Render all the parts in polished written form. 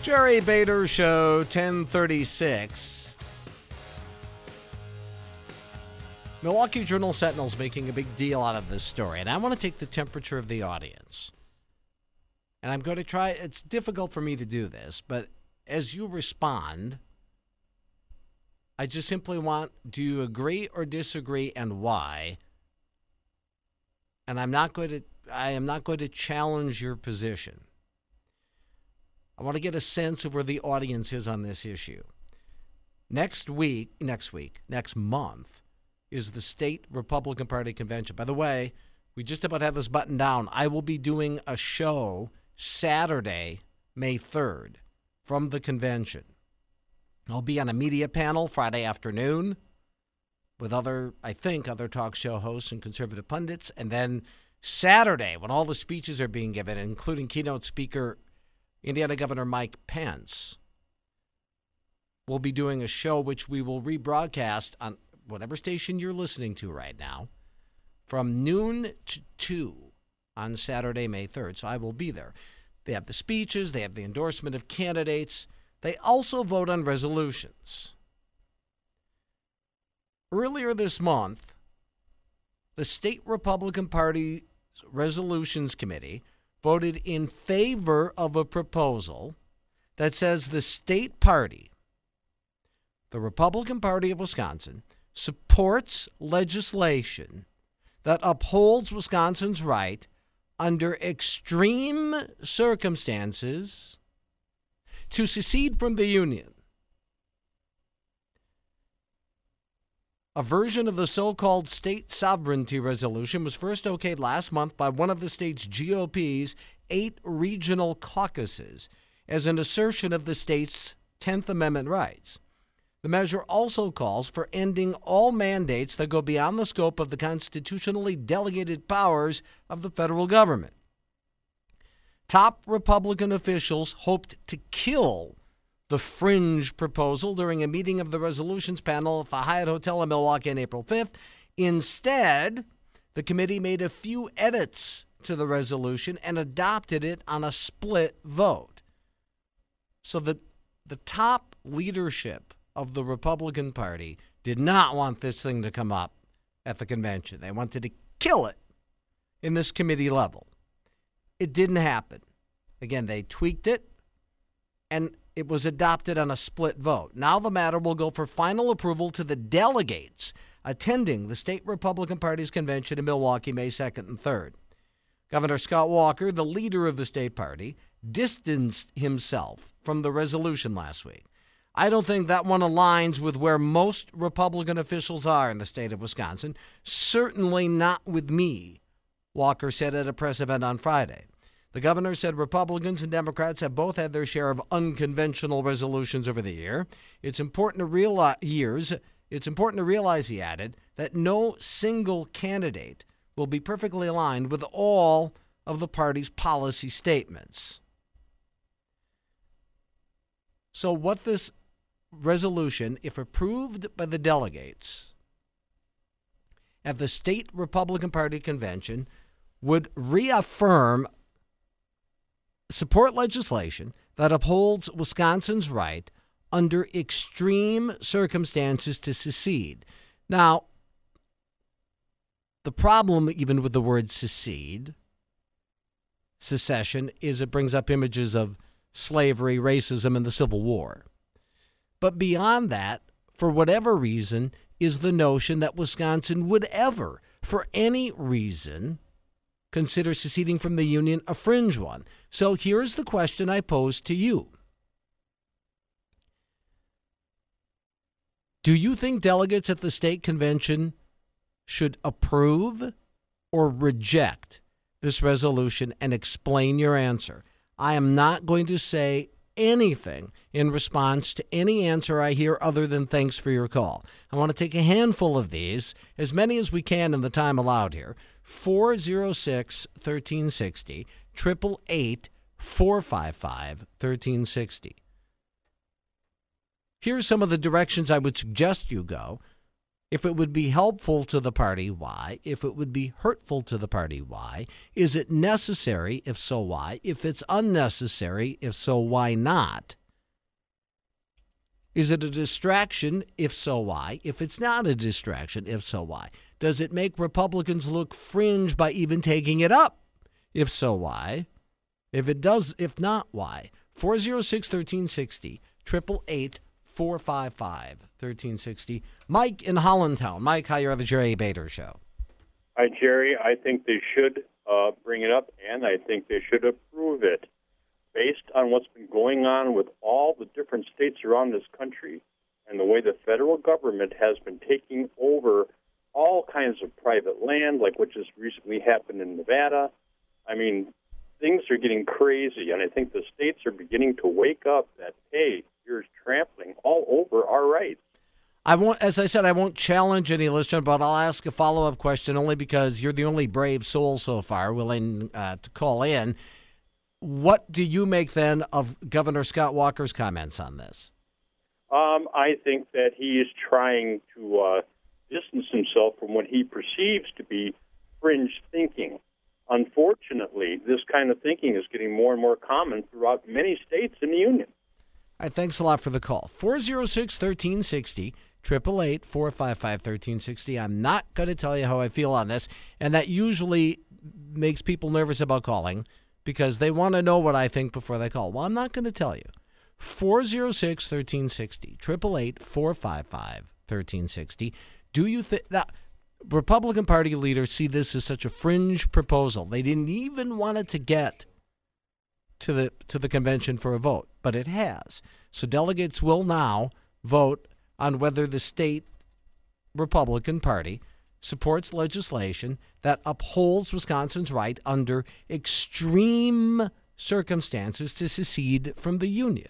Jerry Bader Show, 1036. Milwaukee Journal-Sentinel's making a big deal out of this story, and I want to take the temperature of the audience. And I'm going to try, it's difficult for me to do this, but as you respond, I just simply want, do you agree or disagree and why? And I am not going to challenge your position. I want to get a sense of where the audience is on this issue. Next month is the state Republican Party convention. By the way, we just about have this buttoned down. I will be doing a show Saturday, May 3rd, from the convention. I'll be on a media panel Friday afternoon with other talk show hosts and conservative pundits. And then Saturday, when all the speeches are being given, including keynote speaker Indiana Governor Mike Pence, we'll be doing a show which we will rebroadcast on whatever station you're listening to right now from noon to 2 on Saturday, May 3rd. So I will be there. They have the speeches. They have the endorsement of candidates. They also vote on resolutions. Earlier this month, the State Republican Party Resolutions Committee voted in favor of a proposal that says the state party, the Republican Party of Wisconsin, supports legislation that upholds Wisconsin's right under extreme circumstances to secede from the Union. A version of the so-called state sovereignty resolution was first okayed last month by one of the state's GOP's 8 regional caucuses as an assertion of the state's 10th Amendment rights. The measure also calls for ending all mandates that go beyond the scope of the constitutionally delegated powers of the federal government. Top Republican officials hoped to kill the fringe proposal during a meeting of the resolutions panel at the Hyatt Hotel in Milwaukee on April 5th. Instead, the committee made a few edits to the resolution and adopted it on a split vote. So the top leadership of the Republican Party did not want this thing to come up at the convention. They wanted to kill it in this committee level. It didn't happen. Again, they tweaked it, and it was adopted on a split vote. Now the matter will go for final approval to the delegates attending the state Republican Party's convention in Milwaukee May 2nd and 3rd. Governor Scott Walker, the leader of the state party, distanced himself from the resolution last week. I don't think that one aligns with where most Republican officials are in the state of Wisconsin, certainly not with me, Walker said at a press event on Friday. The governor said Republicans and Democrats have both had their share of unconventional resolutions over the year. It's important to realize, he added, that no single candidate will be perfectly aligned with all of the party's policy statements. So what this resolution, if approved by the delegates at the state Republican Party convention, would reaffirm support legislation that upholds Wisconsin's right under extreme circumstances to secede. Now, the problem even with the word secession, is it brings up images of slavery, racism, and the Civil War. But beyond that, for whatever reason, is the notion that Wisconsin would ever, for any reason, consider seceding from the Union a fringe one. So here's the question I pose to you. Do you think delegates at the state convention should approve or reject this resolution, and explain your answer? I am not going to say anything in response to any answer I hear other than thanks for your call. I want to take a handful of these, as many as we can in the time allowed here. 406-1360, 888-455-1360. Here's some of the directions I would suggest you go. If it would be helpful to the party, why? If it would be hurtful to the party, why? Is it necessary? If so, why? If it's unnecessary, if so, why not? Is it a distraction? If so, why? If it's not a distraction, if so, why? Does it make Republicans look fringe by even taking it up? If so, why? If it does, if not, why? 406-1360, 888-455-1360. Mike in Hollandtown. Mike, hi, you're on the Jerry Bader Show. Hi, Jerry. I think they should bring it up, and I think they should approve it. Based on what's been going on with all the different states around this country and the way the federal government has been taking over all kinds of private land, like what just recently happened in Nevada. I mean, things are getting crazy, and I think the states are beginning to wake up that, hey, you're trampling all over our rights. As I said, I won't challenge any listener, but I'll ask a follow-up question only because you're the only brave soul so far willing to call in. What do you make then of Governor Scott Walker's comments on this? I think that he is trying to distance himself from what he perceives to be fringe thinking. Unfortunately, this kind of thinking is getting more and more common throughout many states in the union. All right, thanks a lot for the call. 406-1360, 888-455-1360. I'm not going to tell you how I feel on this, and that usually makes people nervous about calling because they want to know what I think before they call. Well, I'm not going to tell you. 406-1360, 888-455-1360. Do you think that Republican Party leaders see this as such a fringe proposal? They didn't even want it to get to the convention for a vote, but it has. So delegates will now vote on whether the state Republican Party supports legislation that upholds Wisconsin's right under extreme circumstances to secede from the Union.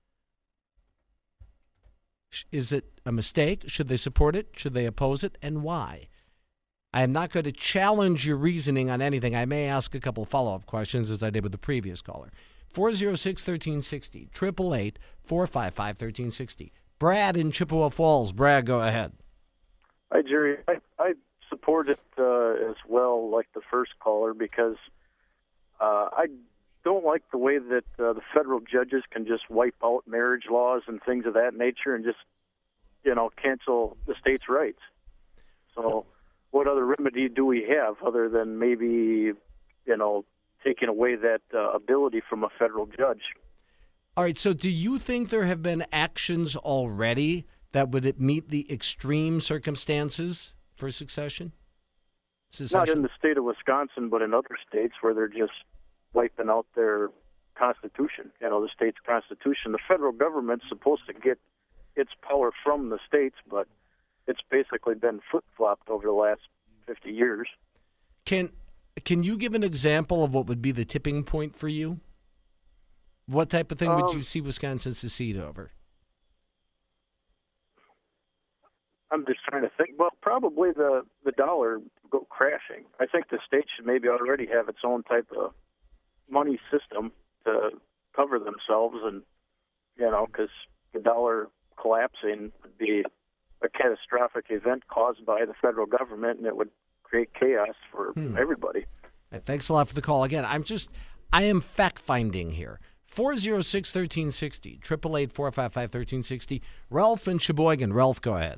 Is it a mistake? Should they support it? Should they oppose it? And why? I am not going to challenge your reasoning on anything. I may ask a couple of follow-up questions as I did with the previous caller. 406-1360, 888-455-1360. Brad in Chippewa Falls. Brad, go ahead. Hi, Jerry. I support it as well, like the first caller, because I don't like the way that the federal judges can just wipe out marriage laws and things of that nature and just, cancel the states' rights. So what other remedy do we have other than maybe, taking away that ability from a federal judge? All right, so do you think there have been actions already that would meet the extreme circumstances for secession? Not in the state of Wisconsin, but in other states where they're just wiping out their Constitution, the state's Constitution. The federal government's supposed to get its power from the states, but it's basically been flip-flopped over the last 50 years. Can you give an example of what would be the tipping point for you? What type of thing would you see Wisconsin secede over? I'm just trying to think. Well, probably the dollar go crashing. I think the state should maybe already have its own type of money system to cover themselves, and because the dollar collapsing would be a catastrophic event caused by the federal government, and it would create chaos for everybody. Thanks a lot for the call. Again, I am fact-finding here. 406-1360, 888-455-1360. Ralph in Sheboygan. Ralph, go ahead.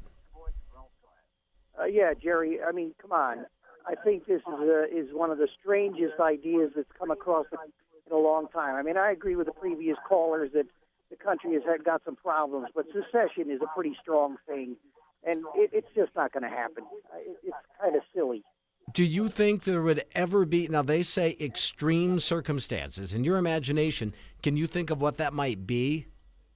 Yeah, Jerry, I mean, come on. I think this is one of the strangest ideas that's come across in a long time. I mean, I agree with the previous callers that the country has got some problems, but secession is a pretty strong thing, and it's just not going to happen. It's kind of silly. Do you think there would ever be, now they say extreme circumstances, in your imagination, can you think of what that might be?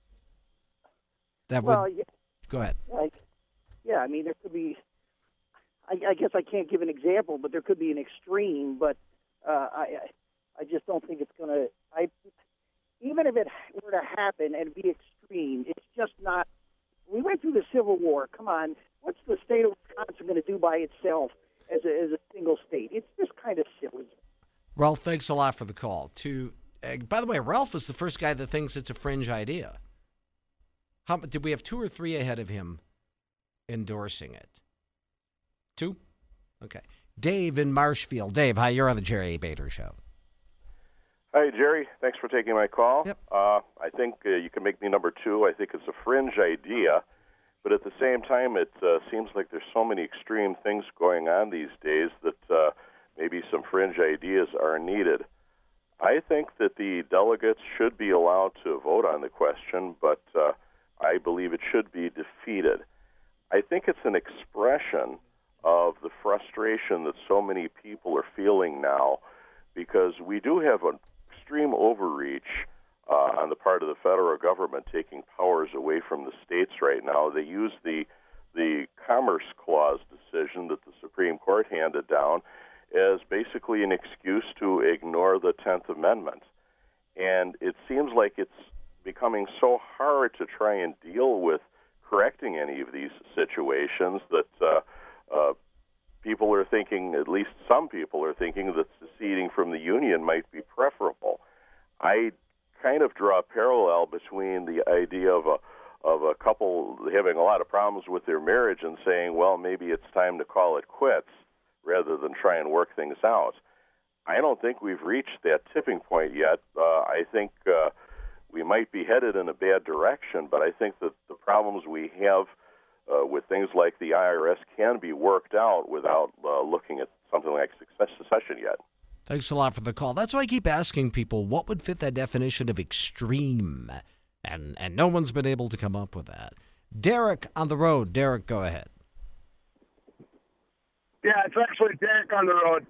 Yeah. Go ahead. I mean, there could be, I guess I can't give an example, but there could be an extreme, but I just don't think it's going to, even if it were to happen and be extreme, it's just not, we went through the Civil War. Come on, what's the state of Wisconsin going to do by itself as a single state? It's just kind of silly. Ralph, thanks a lot for the call. By the way, Ralph is the first guy that thinks it's a fringe idea. Did we have 2 or 3 ahead of him endorsing it? Two? Okay. Dave in Marshfield. Dave, hi, you're on the Jerry Bader Show. Hi, Jerry. Thanks for taking my call. Yep. I think you can make me number two. I think it's a fringe idea, but at the same time, it seems like there's so many extreme things going on these days that maybe some fringe ideas are needed. I think that the delegates should be allowed to vote on the question, but I believe it should be defeated. I think it's an expression of the frustration that so many people are feeling now, because we do have an extreme overreach on the part of the federal government taking powers away from the states right now. They use the Commerce Clause decision that the Supreme Court handed down as basically an excuse to ignore the 10th Amendment. And it seems like it's becoming so hard to try and deal with correcting any of these situations that people are thinking, at least some people are thinking, that seceding from the Union might be preferable. I kind of draw a parallel between the idea of a couple having a lot of problems with their marriage and saying, well, maybe it's time to call it quits, rather than try and work things out. I don't think we've reached that tipping point yet. I think we might be headed in a bad direction, but I think that the problems we have with things like the IRS can be worked out without looking at something like secession yet. Thanks a lot for the call. That's why I keep asking people what would fit that definition of extreme, and no one's been able to come up with that. Derek on the road. Derek, go ahead. Yeah, it's actually Derek on the road.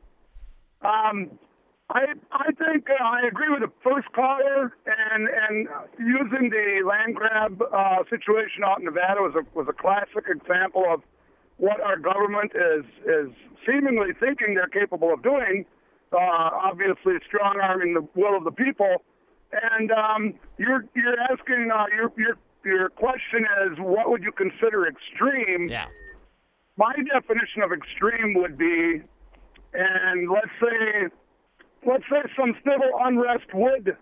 I think I agree with the first caller, and using the land grab situation out in Nevada was a classic example of what our government is seemingly thinking they're capable of doing. Obviously, strong arming the will of the people. And you're asking your question is, what would you consider extreme? Yeah. My definition of extreme would be, and let's say some civil unrest would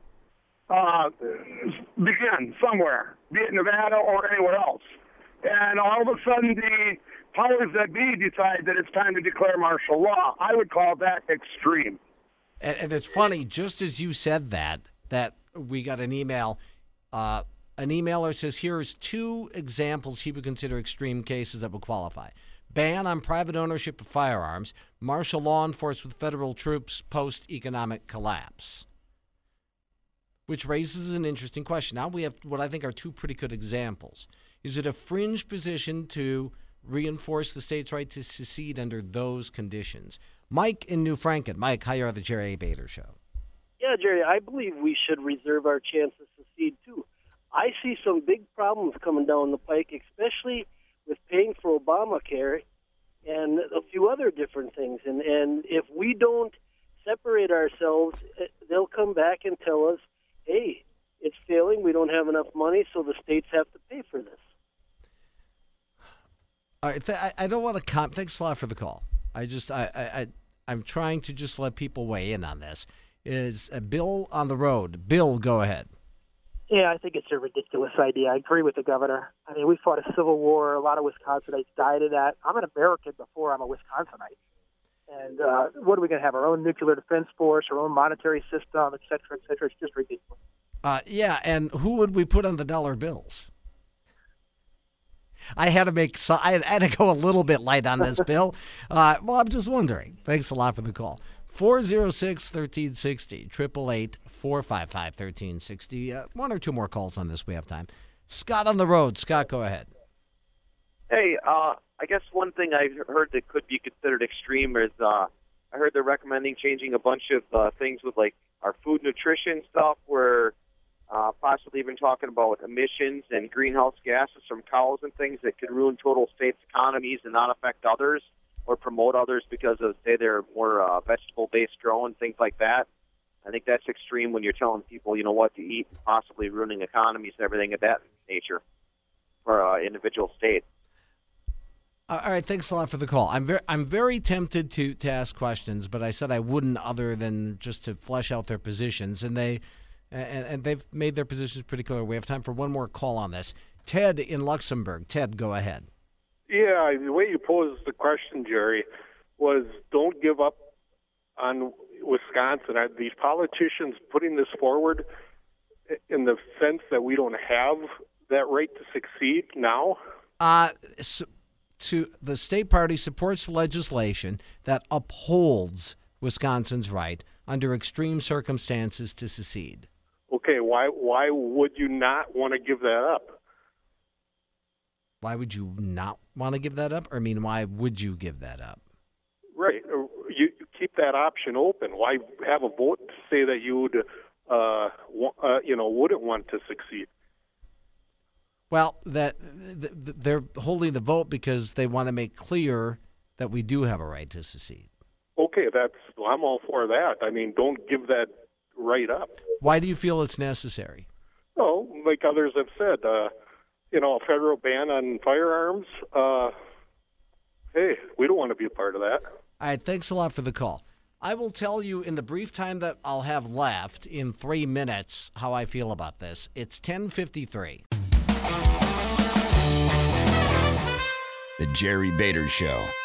begin somewhere, be it Nevada or anywhere else, and all of a sudden the powers that be decide that it's time to declare martial law. I would call that extreme. And it's funny, just as you said that we got an email. An emailer says, here's two examples he would consider extreme cases that would qualify. Ban on private ownership of firearms, martial law enforced with federal troops post-economic collapse. Which raises an interesting question. Now we have what I think are two pretty good examples. Is it a fringe position to reinforce the state's right to secede under those conditions? Mike in New Franken. Mike, hi, you're on the Jerry Bader Show. Yeah, Jerry, I believe we should reserve our chance to secede, too. I see some big problems coming down the pike, especially with paying for Obamacare and a few other different things. And if we don't separate ourselves, they'll come back and tell us, hey, it's failing, we don't have enough money, so the states have to pay for this. All right, I don't want to thanks a lot for the call. I'm trying to just let people weigh in on this. Is Bill on the road? Bill, go ahead. Yeah, I think it's a ridiculous idea. I agree with the governor. I mean, we fought a civil war. A lot of Wisconsinites died in that. I'm an American before I'm a Wisconsinite. And what are we going to have? Our own nuclear defense force, our own monetary system, et cetera, et cetera. It's just ridiculous. Yeah, and who would we put on the dollar bills? I had to go a little bit light on this, Bill. Well, I'm just wondering. Thanks a lot for the call. 406-1360, 888-455-1360. One or two more calls on this. We have time. Scott on the road. Scott, go ahead. Hey, I guess one thing I heard that could be considered extreme is I heard they're recommending changing a bunch of things with like our food nutrition stuff, where possibly even talking about emissions and greenhouse gases from cows and things that could ruin total states' economies and not affect others, or promote others because of, say, they're more vegetable-based grown, things like that. I think that's extreme when you're telling people, you know, what to eat, and possibly ruining economies and everything of that nature for individual states. All right, thanks a lot for the call. I'm very tempted to ask questions, but I said I wouldn't, other than just to flesh out their positions, and they've made their positions pretty clear. We have time for one more call on this. Ted in Luxembourg. Ted, go ahead. Yeah, the way you posed the question, Jerry, was don't give up on Wisconsin. Are these politicians putting this forward in the sense that we don't have that right to succeed now? The state party supports legislation that upholds Wisconsin's right under extreme circumstances to secede. Okay, why would you not want to give that up? Why would you not want to give that up? Or, I mean, why would you give that up? Right. You keep that option open. Why have a vote to say that you would, wouldn't want to succeed? Well, they're holding the vote because they want to make clear that we do have a right to secede. Okay, I'm all for that. I mean, don't give that right up. Why do you feel it's necessary? Well, like others have said, a federal ban on firearms. Hey, we don't want to be a part of that. All right, thanks a lot for the call. I will tell you in the brief time that I'll have left in 3 minutes how I feel about this. It's 10:53. The Jerry Bader Show.